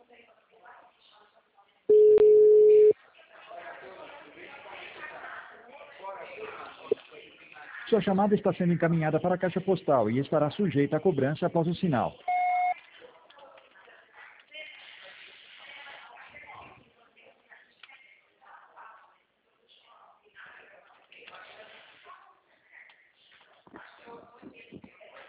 Sua chamada está sendo encaminhada para a caixa postal e estará sujeita a cobrança após o sinal.